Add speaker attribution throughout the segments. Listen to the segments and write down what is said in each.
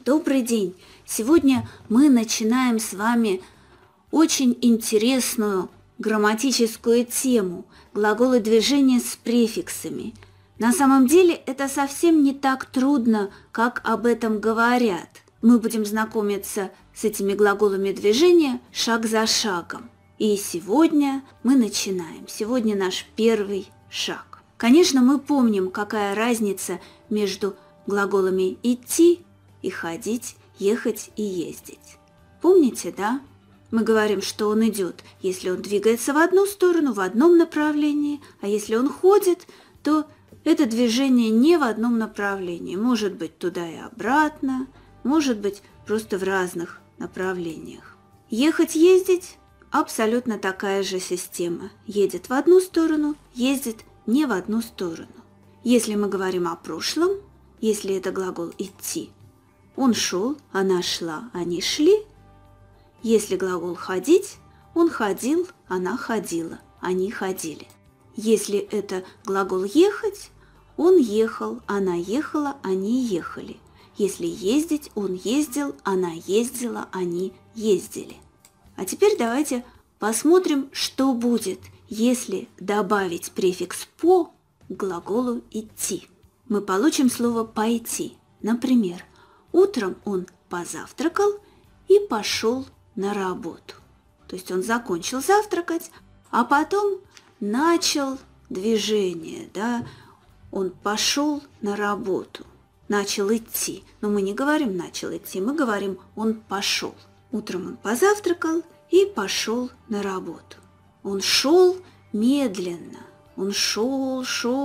Speaker 1: Добрый день! Сегодня мы начинаем с вами очень интересную грамматическую тему – глаголы движения с префиксами. На самом деле это совсем не так трудно, как об этом говорят. Мы будем знакомиться с этими глаголами движения шаг за шагом. И сегодня мы начинаем. Сегодня наш первый шаг. Конечно, мы помним, какая разница между глаголами «идти» и «ходить», «ехать» и «ездить». Помните, да? Мы говорим, что он идет, если он двигается в одну сторону, в одном направлении, а если он ходит, то это движение не в одном направлении. Может быть, туда и обратно, может быть, просто в разных направлениях. Ехать, ездить – абсолютно такая же система. Едет в одну сторону, ездит не в одну сторону. Если мы говорим о прошлом, если это глагол «идти», он шел, она шла, они шли. Если глагол «ходить», он ходил, она ходила, они ходили. Если это глагол «ехать», он ехал, она ехала, они ехали. Если ездить, он ездил, она ездила, они ездили. А теперь давайте посмотрим, что будет, если добавить префикс «по» к глаголу «идти». Мы получим слово «пойти». Например, утром он позавтракал и пошел на работу. То есть он закончил завтракать, а потом начал движение, да? Он пошел на работу, начал идти. Но мы не говорим «начал идти», мы говорим «он пошел». Утром он позавтракал и пошел на работу. Он шел медленно. Он шел.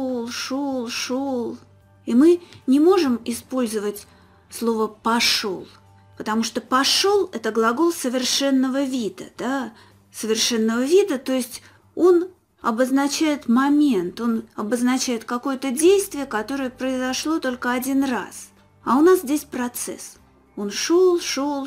Speaker 1: И мы не можем использовать слово «пошел», потому что «пошел» – это глагол совершенного вида, да? Совершенного вида, то есть он обозначает момент, он обозначает какое-то действие, которое произошло только один раз. А у нас здесь процесс. Он шел.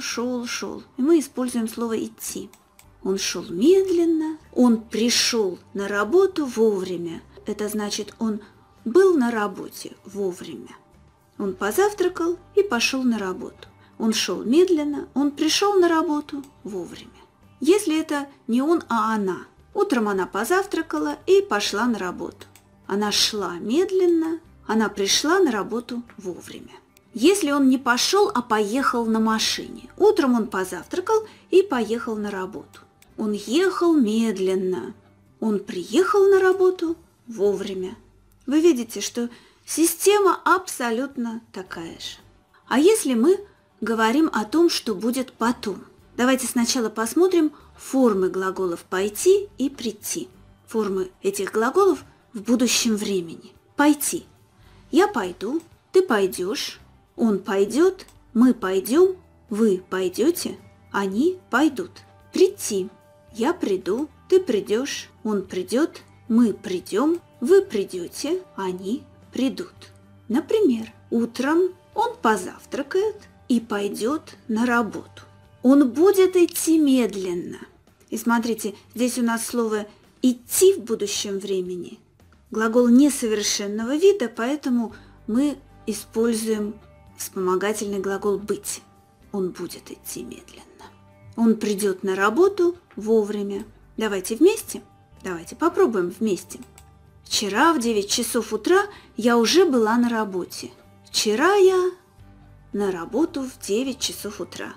Speaker 1: И мы используем слово «идти». Он шел медленно, он пришел на работу вовремя. Это значит, он был на работе вовремя. Он позавтракал и пошел на работу. Он шел медленно, он пришел на работу вовремя. Если это не он, а она. Утром она позавтракала и пошла на работу. Она шла медленно, она пришла на работу вовремя. Если он не пошел, а поехал на машине. Утром он позавтракал и поехал на работу. Он ехал медленно. Он приехал на работу вовремя. Вы видите, что система абсолютно такая же. А если мы говорим о том, что будет потом? Давайте сначала посмотрим формы глаголов «пойти» и «прийти». Формы этих глаголов в будущем времени. Пойти. Я пойду, ты пойдешь, он пойдет, мы пойдем, вы пойдете, они пойдут. Прийти. Я приду, ты придешь, он придет, мы придем, вы придете, они придут. Например, утром он позавтракает и пойдет на работу. Он будет идти медленно. И смотрите, здесь у нас слово «идти» в будущем времени. Глагол несовершенного вида, поэтому мы используем вспомогательный глагол «быть». Он будет идти медленно. Он придет на работу вовремя. Давайте вместе? Давайте попробуем вместе. Вчера в 9 часов утра я уже была на работе. Вчера я на работу в 9 часов утра.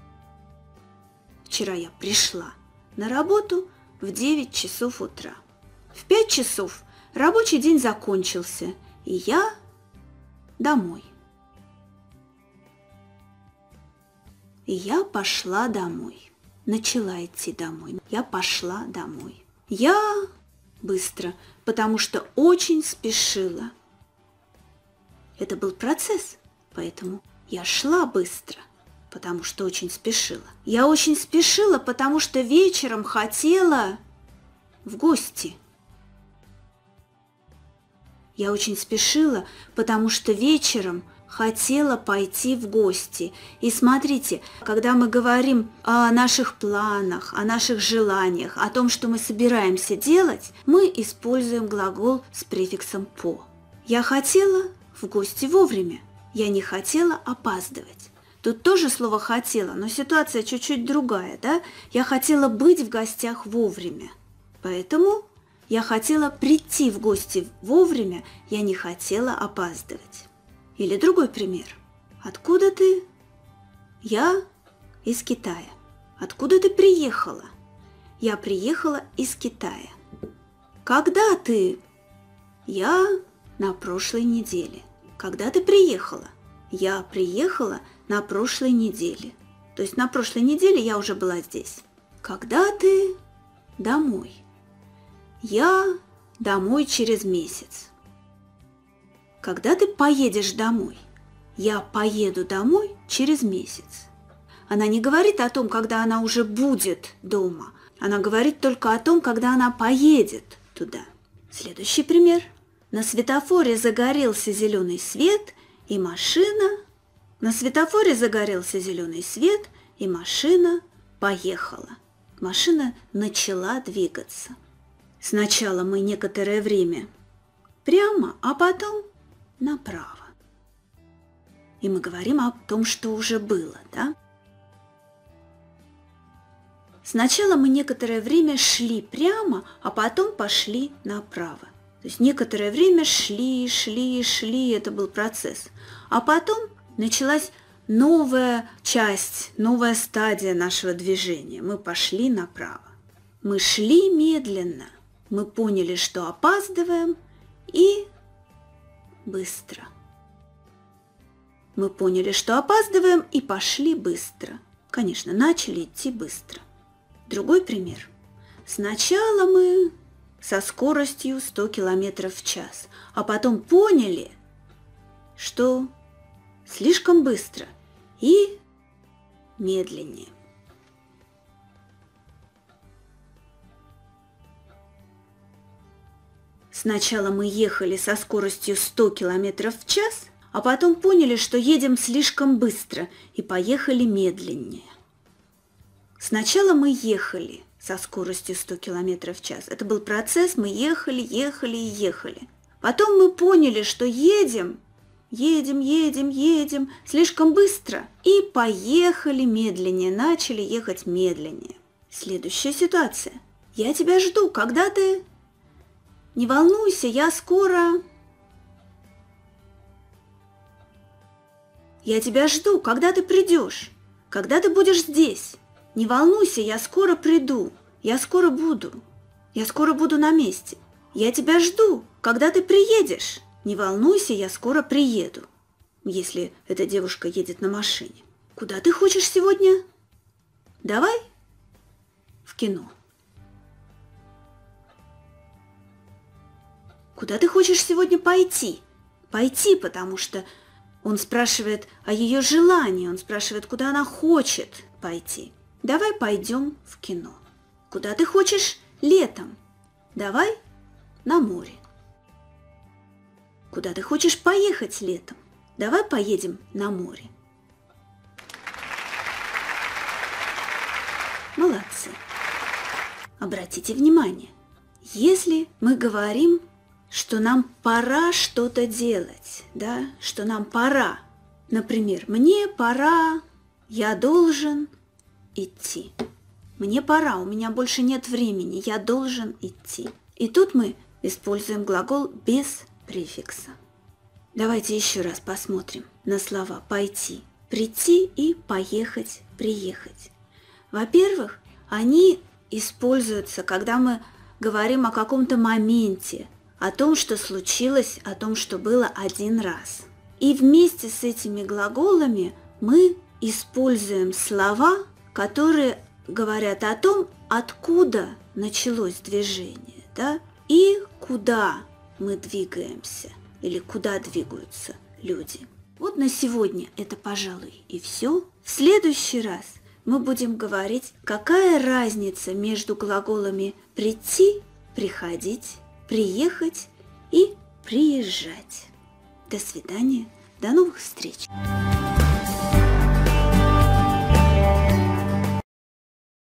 Speaker 1: Вчера я пришла на работу в 9 часов утра. В 5 часов рабочий день закончился, и я домой. И я пошла домой. Начала идти домой. Я пошла домой. Я быстро, потому что очень спешила. Это был процесс, поэтому я шла быстро, потому что очень спешила. Я очень спешила, потому что вечером хотела в гости. Я очень спешила, потому что вечером хотела пойти в гости. И смотрите, когда мы говорим о наших планах, о наших желаниях, о том, что мы собираемся делать, мы используем глагол с префиксом «по». Я хотела в гости вовремя. Я не хотела опаздывать. То Тут тоже слово «хотела», но ситуация чуть-чуть другая, да? Я хотела быть в гостях вовремя, поэтому я хотела прийти в гости вовремя, я не хотела опаздывать. Или другой пример. Откуда ты? Я из Китая. Откуда ты приехала? Я приехала из Китая. Когда ты? Я на прошлой неделе. Когда ты приехала? Я приехала на прошлой неделе. То есть на прошлой неделе я уже была здесь. Когда ты домой? Я домой через месяц. Когда ты поедешь домой? Я поеду домой через месяц. Она не говорит о том, когда она уже будет дома. Она говорит только о том, когда она поедет туда. Следующий пример. На светофоре загорелся зеленый свет, и машина... На светофоре загорелся зеленый свет, и машина поехала. Машина начала двигаться. Сначала мы некоторое время прямо, а потом направо. И мы говорим о том, что уже было, да? Сначала мы некоторое время шли прямо, а потом пошли направо. То есть некоторое время шли, это был процесс. А потом началась новая часть, новая стадия нашего движения. Мы пошли направо. Мы шли медленно. Мы поняли, что опаздываем, и быстро. Мы поняли, что опаздываем, и пошли быстро. Конечно, начали идти быстро. Другой пример. Сначала мы со скоростью 100 км в час, а потом поняли, что слишком быстро и медленнее. Сначала мы ехали со скоростью 100 км в час, а потом поняли, что едем слишком быстро и поехали медленнее. Сначала мы ехали со скоростью 100 км в час. Это был процесс, мы ехали. Потом мы поняли, что едем слишком быстро и поехали медленнее, начали ехать медленнее. Следующая ситуация. Я тебя жду, когда ты... Не волнуйся, я скоро... Я тебя жду, когда ты придешь, когда ты будешь здесь. Не волнуйся, я скоро приду, я скоро буду на месте. Я тебя жду, когда ты приедешь. Не волнуйся, я скоро приеду. Если эта девушка едет на машине. Куда ты хочешь сегодня? Давай в кино. Куда ты хочешь сегодня пойти? Пойти, потому что он спрашивает о ее желании, он спрашивает, куда она хочет пойти. Давай пойдем в кино. Куда ты хочешь летом? Давай на море. Куда ты хочешь поехать летом? Давай поедем на море. Молодцы. Обратите внимание, если мы говорим, что нам пора что-то делать, да, что нам пора. Например, мне пора, я должен идти. Мне пора, у меня больше нет времени, я должен идти. И тут мы используем глагол без префикса. Давайте еще раз посмотрим на слова «пойти», «прийти» и «поехать», «приехать». Во-первых, они используются, когда мы говорим о каком-то моменте, о том, что случилось, о том, что было один раз. И вместе с этими глаголами мы используем слова, которые говорят о том, откуда началось движение, да, и куда мы двигаемся, или куда двигаются люди. Вот на сегодня это, пожалуй, и все. В следующий раз мы будем говорить, какая разница между глаголами «прийти», «приходить», «приехать» и «приезжать». До свидания, до новых встреч!